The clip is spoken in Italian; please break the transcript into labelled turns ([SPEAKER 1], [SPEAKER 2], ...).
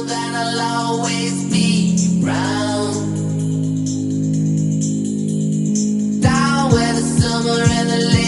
[SPEAKER 1] that I'll always be round. Down where the summer and the